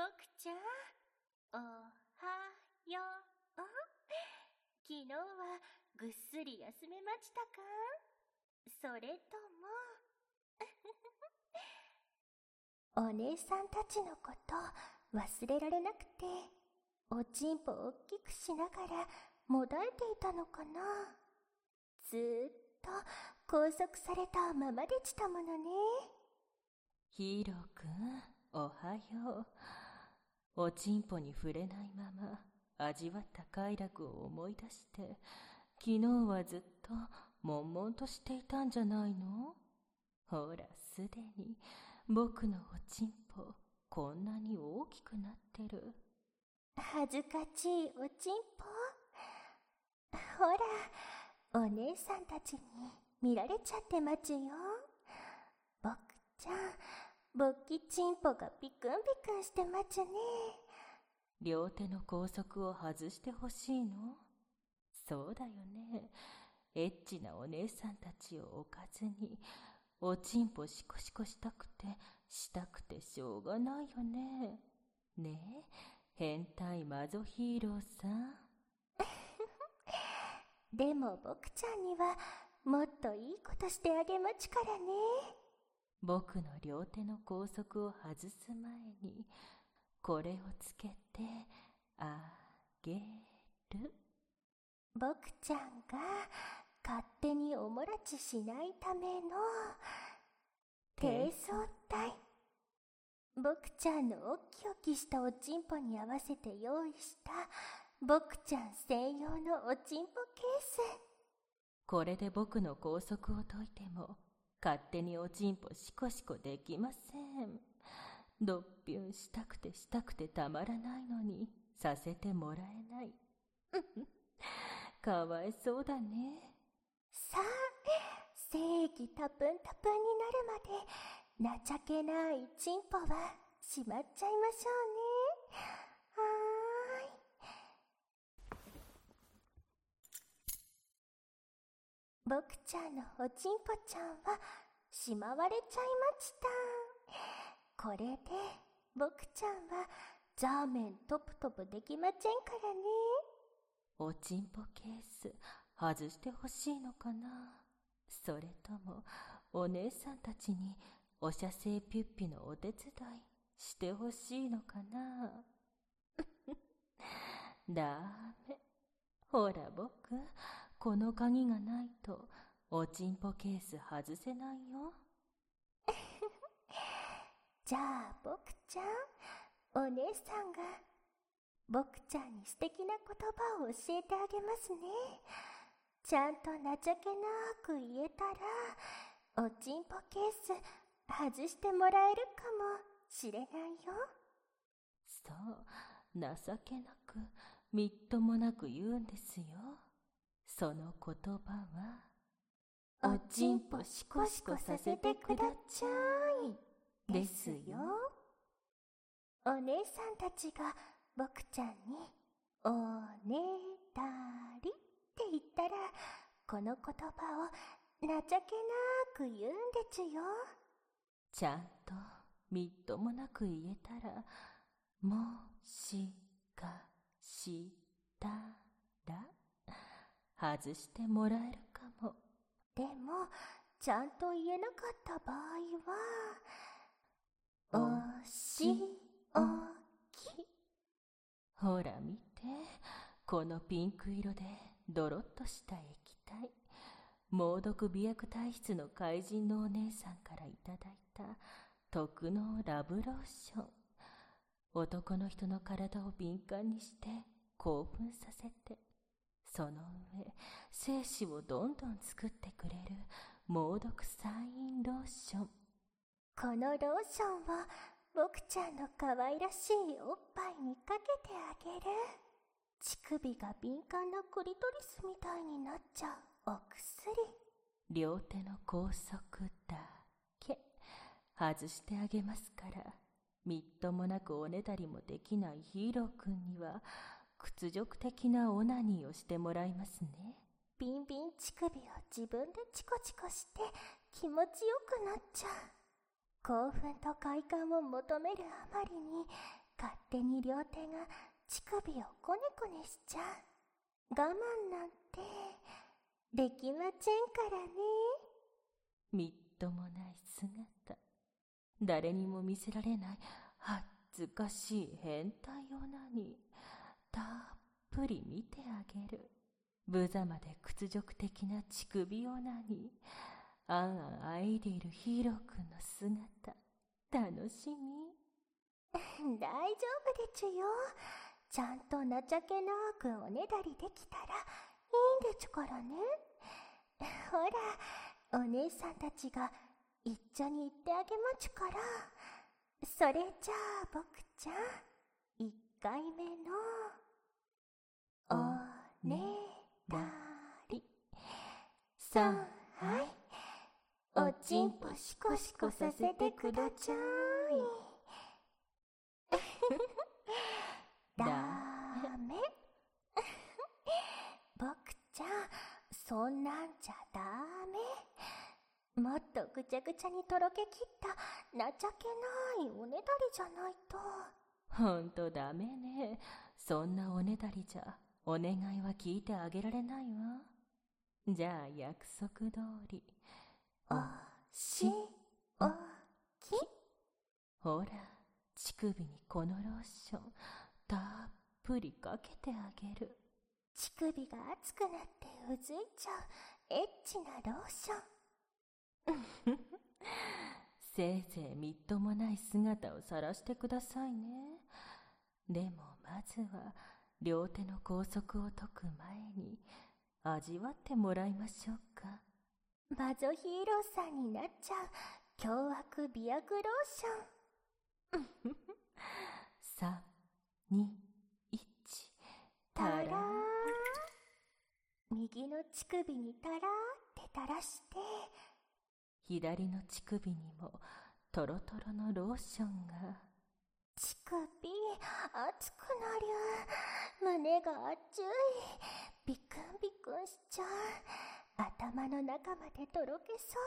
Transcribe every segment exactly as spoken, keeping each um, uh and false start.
ちゃん、おはよう。昨日はぐっすり休めましたか？それともお姉さんたちのこと忘れられなくて、おちんぽを大きくしながらもだえていたのかな。ずーっと拘束されたままでしたものね。 ヒーローくん、おはよう。おちんぽに触れないまま味わった快楽を思い出して、昨日はずっと悶々としていたんじゃないの？ほら、すでに僕のおちんぽこんなに大きくなってる。 恥ずかしいおちんぽ。ほら、お姉さんたちに見られちゃってますよ。僕ちゃん、ぼっきちんぽがピクンピクンしてますね。 両手の拘束を外してほしいの？そうだよね。エッチなお姉さんたちを置かずに、おちんぽシコシコしたくて、したくてしょうがないよね。ねえ、変態マゾヒーローさん。 でも僕ちゃんにはもっといいことしてあげますからね。 僕の両手の拘束を外す前に、これをつけてあげる。 僕ちゃんが勝手におもらちしないための低層体。僕ちゃんのおっきおきしたおちんぽに合わせて用意した僕ちゃん専用のおちんぽケース。 これで僕の拘束を解いても勝手におちんぽシコシコできません。どっぴゅんしたくてしたくてたまらないのにさせてもらえない。かわいそうだね。 さあ、正義タプンタプンになるまで情けないちんぽはしまっちゃいましょうね。はーい。僕ちゃんのおちんぽちゃんはしまわれちゃいました。これで僕ちゃんはザーメントプトプできませんからね。 おちんぽケース外してほしいのかな。それともお姉さんたちにお射精ピュッピのお手伝いしてほしいのかな。ダメ。ほら僕、この鍵がないとおちんぽケース外せないよ。 じゃあ僕ちゃん、お姉さんが僕ちゃんに素敵な言葉を教えてあげますね。ちゃんと情けなく言えたらおちんぽケース外してもらえるかもしれないよ。 そう、情けなくみっともなく言うんですよ。その言葉はおちんぽシコシコさせてくだちゃいですよ。お姉さんたちが僕ちゃんにおねだりって言ったら、この言葉を情けなく言うんですよ。 ちゃんとみっともなく言えたら、もしかしたら外してもらえるかも。 でもちゃんと言えなかった場合は、おしおき。 ほら見て、このピンク色でドロッとした液体。猛毒美薬体質の怪人のお姉さんからいただいた特納ラブローション。男の人の体を敏感にして興奮させて、その上精子をどんどん作ってくれる猛毒サインローション。 このローションを僕ちゃんの可愛らしいおっぱいにかけてあげる。乳首が敏感なクリトリスみたいになっちゃうお薬。 両手の拘束だけ外してあげますから、みっともなくおねだりもできないヒーローくんには屈辱的なオナニーをしてもらいますね。 ビンビン乳首を自分でチコチコして気持ちよくなっちゃう。興奮と快感を求めるあまりに勝手に両手が乳首をこねこねしちゃう。我慢なんてできませんからね。 みっともない姿。誰にも見せられない恥ずかしい変態オナニー。たっぷり見てあげる。無様で屈辱的な乳首オナニー。あんあんあいでいるヒーローくんの姿。楽しみ。 大丈夫でちゅよ。ちゃんと情けなくおねだりできたらいいんでちゅからね。ほら、お姉さんたちが一緒に行ってあげまちゅから。それじゃあ僕ちゃん、一回目のおねだり。さんはい。おちんぽシコシコさせてくだちゃい。ダメ。僕ちゃん、そんなんじゃダメ。もっとぐちゃぐちゃにとろけきった情けないおねだりじゃないと。 ほんとダメね。そんなおねだりじゃお願いは聞いてあげられないわ。じゃあ約束通り。 おしおき。 ほら、乳首にこのローションたっぷりかけてあげる。 乳首が熱くなってうずいちゃうエッチなローション。 せいぜいみっともない姿を晒してくださいね。でもまずは両手の拘束を解く前に味わってもらいましょうか。 マゾヒーローさんになっちゃう凶悪美薬ローション。 さん、に、いち、 たらー。右の乳首にたらーって垂らして、 左の乳首にもトロトロのローションが。 乳首熱くなりゅう。胸が熱い。ビクンビクンしちゃう。頭の中までとろけそう。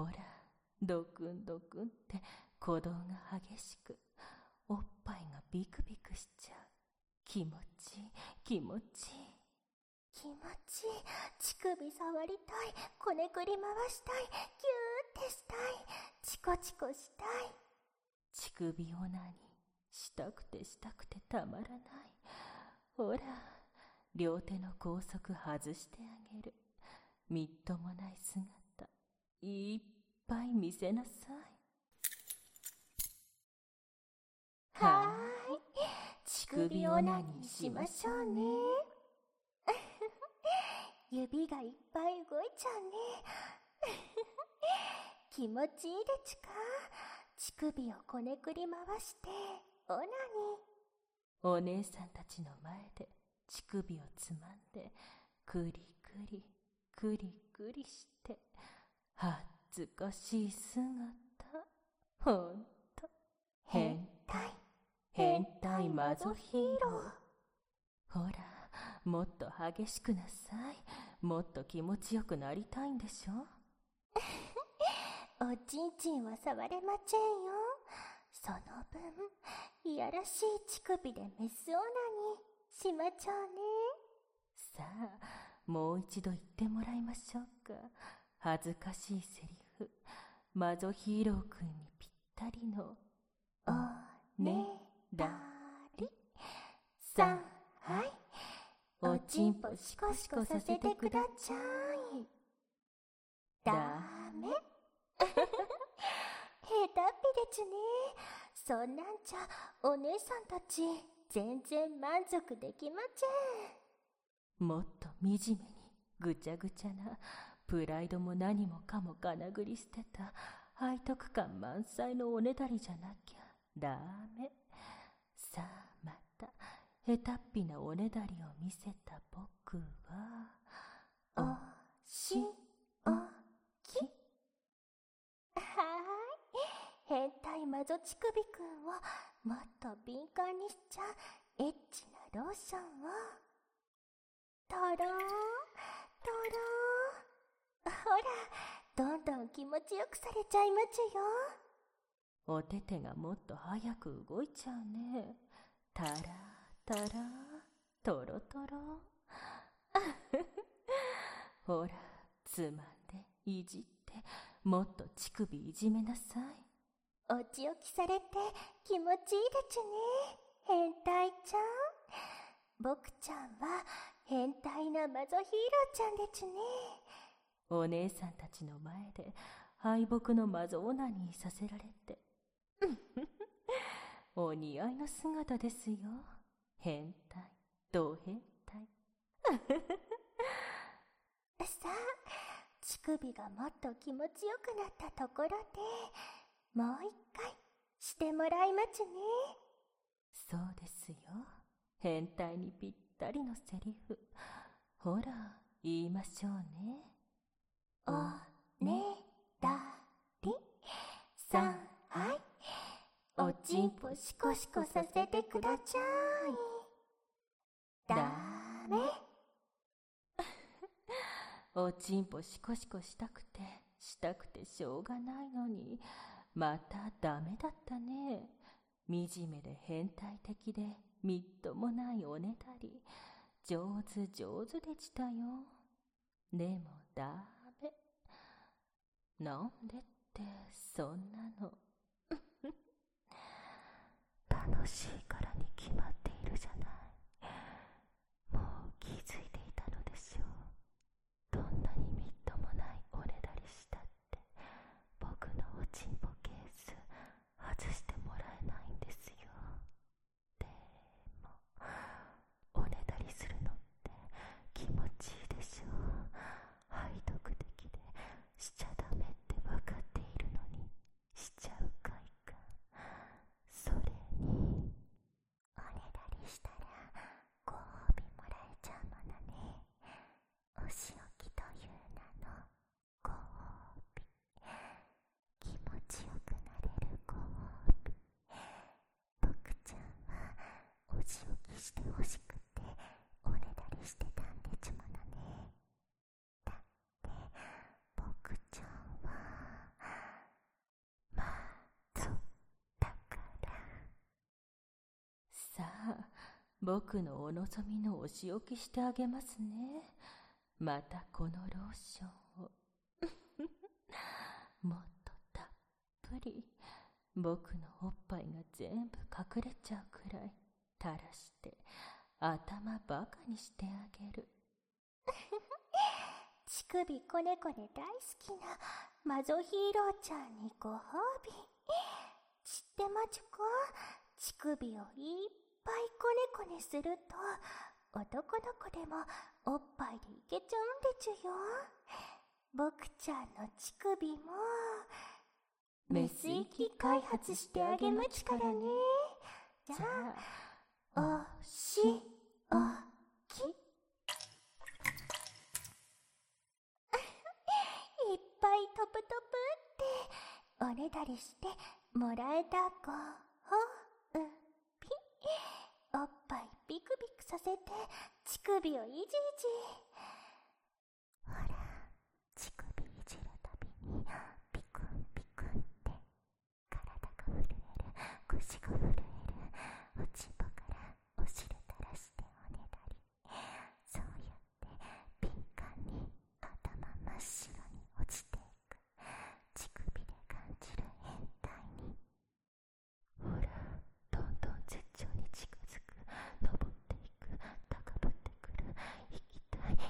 ほら、ドクンドクンって鼓動が激しく、おっぱいがビクビクしちゃう。気持ちいい、気持ちいい。 気持ちいい。乳首触りたい。こねくり回したい。ギューってしたい。チコチコしたい。 乳首オナニーしたくてしたくてたまらない。ほら、両手の拘束外してあげる。みっともない姿いっぱい見せなさい。 はーい。乳首オナニーしましょうね。指がいっぱい動いちゃうね。気持ちいいでちゅか。乳首をこねくり回してオナニー。お姉さんたちの前で乳首をつまんでくりくりくりくりして恥ずかしい姿。ほんと変態変態マゾヒーロー。ほら、もっと激しくなさい。もっと気持ちよくなりたいんでしょ。 おちんちんは触れませんよ。その分いやらしい乳首でメスオナニーしまちょうね。 さあ、もう一度言ってもらいましょうか。恥ずかしいセリフ、マゾヒーローくんにぴったりのおねだり。さんはい。おちんぽシコシコさせてくだちゃい。ダメ。へたっぴでちゅね。そんなんじゃお姉さんたち全然満足できません。もっと惨めにぐちゃぐちゃな、プライドも何もかもかなぐり捨てた背徳感満載のおねだりじゃなきゃダメ。さあまたへたっぴなおねだりを見せた僕はおしおき。はーい。変態マゾ乳首くんをもっと敏感にしちゃうエッチなローションをとろーとろー。ほら、どんどん気持ちよくされちゃいまちゅよ。 お手手がもっと早く動いちゃうね。たらたら、とろとろ。ほら、つまんで、いじって、もっと乳首いじめなさい。 おち置きされて気持ちいいでちゅね、変態ちゃん。僕ちゃんは変態なマゾヒーローちゃんでちゅね。 お姉さんたちの前で敗北のマゾオナニーさせられて。お似合いの姿ですよ。変態、ド変態。 さあ、乳首がもっと気持ちよくなったところで、もう一回してもらいまちゅね。 そうですよ。変態にぴったりのセリフ。ほら、言いましょうね。 おねだりさんはい。おちんぽシコシコさせてくだちゃい。ダメ。 おちんぽシコシコしたくてしたくてしょうがないのに、またダメだったね。惨めで変態的でみっともないおねだり、上手上手でしたよ。でもダメ。なんでってそんなの。 楽しいからに決まっているじゃない。もう気づいていたのでしょう。どんなにみっともないおねだりしたって僕のおちんぽケース外してもらえないんですよ。でもおねだりするのって気持ちいいでしょう。背徳的でしちゃダメって分かっているのにしちゃう快感。それにおねだりしたらご褒美もらえちゃうものね。お仕置きという名のご褒美。気持ちよくなれるご褒美。僕ちゃんはお仕置きしてほしくておねだりしてたんでちゅものね。だって僕ちゃんはマゾだから。 さあ、僕のお望みのお仕置きしてあげますね。またこのローションを。もっとたっぷり、僕のおっぱいが全部隠れちゃうくらい垂らして頭バカにしてあげる。 乳首こねこね大好きなマゾヒーローちゃんにご褒美。知ってまちゅか？乳首をいっぱいこねこねすると男の子でもおっぱいでいけちゃうんでちゅよ。僕ちゃんの乳首もメス液開発してあげまちからね。じゃあ、おしおき。いっぱいトプトプっておねだりしてもらえたご褒美。おっぱいビクビクさせて乳首をいじいじ。 ほら、乳首いじるたびにピクンピクンって体が震える、腰が震える。おちんぽからお汁垂らしておねだり。そうやって敏感に頭真っ白に落ちていく。乳首で感じる変態に。ほら、どんどん絶頂に近づく。登っていく、高ぶってくる。行きたい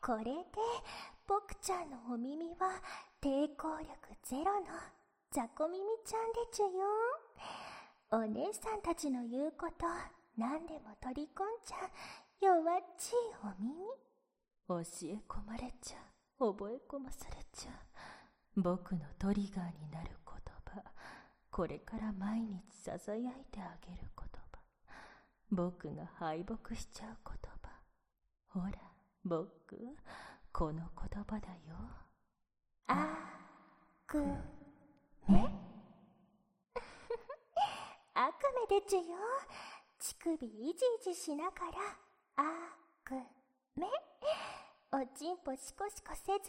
これで僕ちゃんのお耳は抵抗力ゼロのザコ耳ちゃんでちゅよ。お姉さんたちの言うこと何でも取り込んじゃ弱っちいお耳。 教え込まれちゃ、覚え込まされちゃ、僕のトリガーになる言葉、これから毎日ささやいてあげる言葉、僕が敗北しちゃう言葉。ほら、僕、この言葉だよ。 あくめあくめでちゅよ。乳首いじいじしながらあくめ、おちんぽシコシコせず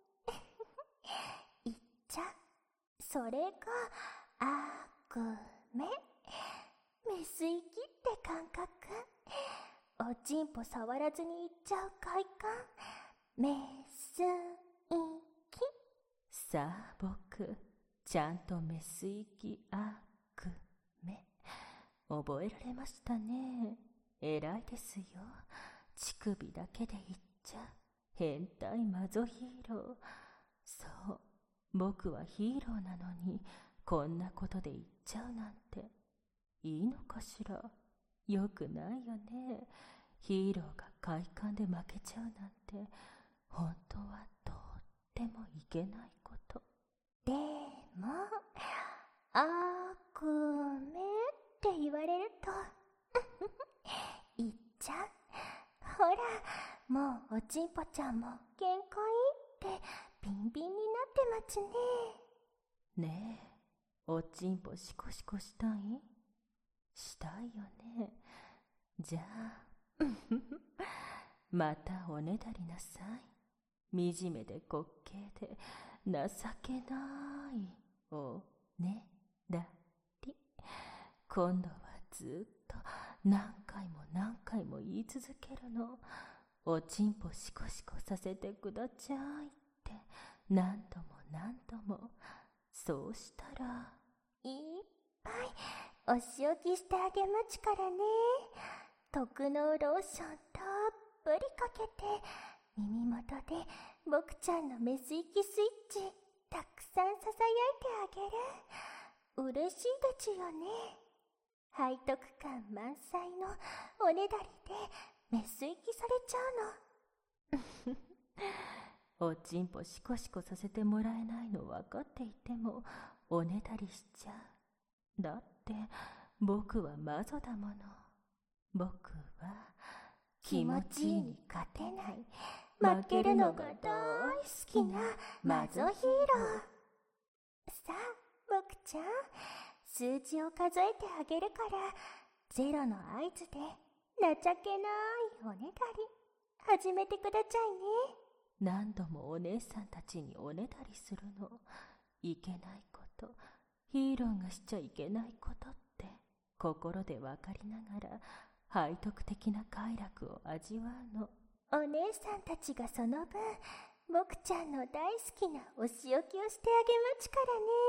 にいっちゃ。それがあくめ、メス行きって感覚。おちんぽ触らずにいっちゃう快感、メス行き。 さあ僕、ちゃんとメス行きあくめ覚えられましたね。偉いですよ。乳首だけで言っちゃ変態マゾヒーロー。そう、僕はヒーローなのにこんなことで言っちゃうなんていいのかしら。よくないよね。ヒーローが快感で負けちゃうなんて本当はとってもいけないこと。 でもあくめって言われるといっちゃう。ほら、もうおちんぽちゃんも限界ってビンビンになってますね。 ねえ、おちんぽシコシコしたい？したいよね。じゃあまたおねだりなさい。惨めで滑稽で情けないおねだり。今度はずっと何回も何回も言い続けるの。おちんぽシコシコさせてくだちゃいって何度も何度も。そうしたらいっぱいお仕置きしてあげまちからね。特納ローションたっぷりかけて耳元で僕ちゃんのメス行きスイッチたくさんささやいてあげる。嬉しいでちゅよね。背徳感満載のおねだりでメス行きされちゃうの。おちんぽシコシコさせてもらえないの分かっていてもおねだりしちゃう。だって僕はマゾだもの。僕は気持ちいいに勝てない、負けるのが大好きなマゾヒーロー。さあ僕ちゃん、数字を数えてあげるから、ゼロの合図で情けないおねだり始めてくだちゃいね。 何度もお姉さんたちにおねだりするの。いけないこと、ヒーローがしちゃいけないことって心で分かりながら背徳的な快楽を味わうの。 お姉さんたちがその分僕ちゃんの大好きなお仕置きをしてあげまち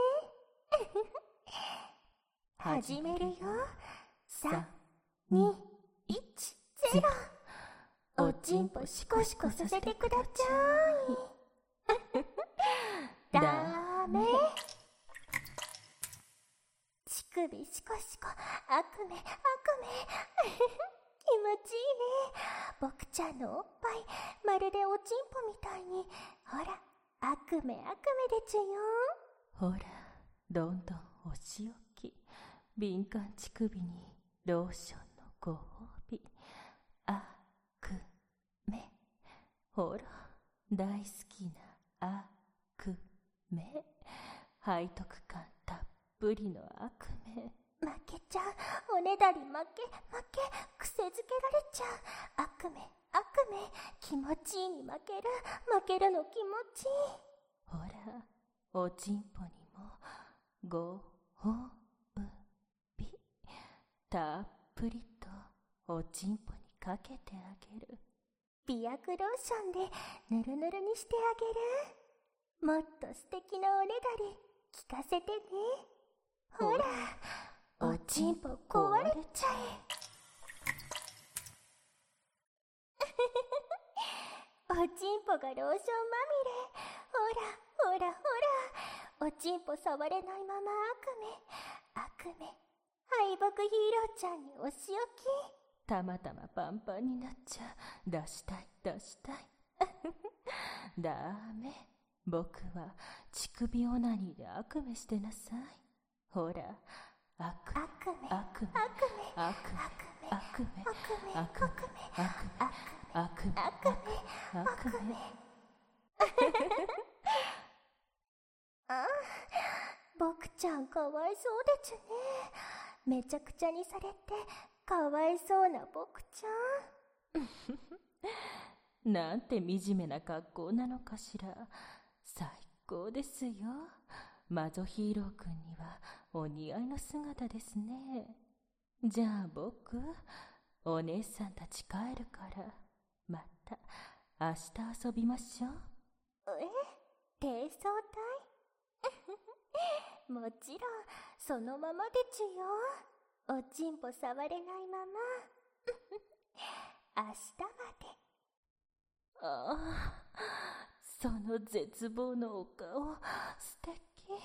からね。始めるよ。さん、に、いち、ゼロ。おちんぽシコシコさせてくだちゃい。ダメ。乳首シコシコ、あくめ、あくめ。気持ちいいね。僕ちゃんのおっぱい、まるでおちんぽみたいに。ほら、あくめあくめでちゅよ。 ほら、どんどんお仕置き。敏感乳首にローションのご褒美。あくめ。ほら、大好きなあくめ。背徳感たっぷりのあくめ。 負けちゃう。おねだり負け負け、癖づけられちゃう。あくめあくめ、気持ちいいに負ける、負けるの気持ちいい。 ほら、おちんぽにもご褒美。たっぷりとおちんぽにかけてあげる。 美薬ローションでぬるぬるにしてあげる。もっと素敵なおねだり聞かせてね。ほら、おちんぽ壊れちゃえ。おちんぽがローションまみれ。ほらほらほら、おちんぽ触れないまま悪夢悪夢、敗北ヒーローちゃんにお仕置き。 たまたまパンパンになっちゃ出したい出したいダメ、僕は乳首オナニーで悪夢してなさい。ほら、悪夢悪夢悪夢悪夢悪夢悪夢悪夢悪夢悪夢。 ああ、僕ちゃんかわいそうでちゅね。めちゃくちゃにされてかわいそうな僕ちゃん。なんて惨めな格好なのかしら。最高ですよ。マゾヒーローくんにはお似合いの姿ですね。じゃあ僕、お姉さんたち帰るから、また明日遊びましょう。 え、低層体もちろんそのままでちゅよ。おちんぽ触れないまま明日まで。 ああ、その絶望のお顔、素敵。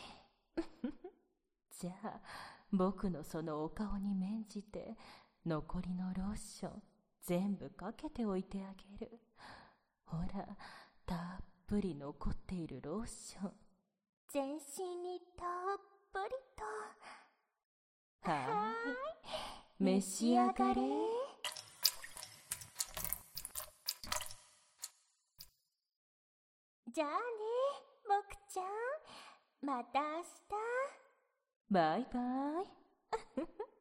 じゃあ、僕のそのお顔に免じて、残りのローション、全部かけておいてあげる。ほら、たっぷり残っているローション。 全身にたっぷりと。 はーい、召し上がれ。 じゃあね、僕ちゃん。また明日。 バイバイ。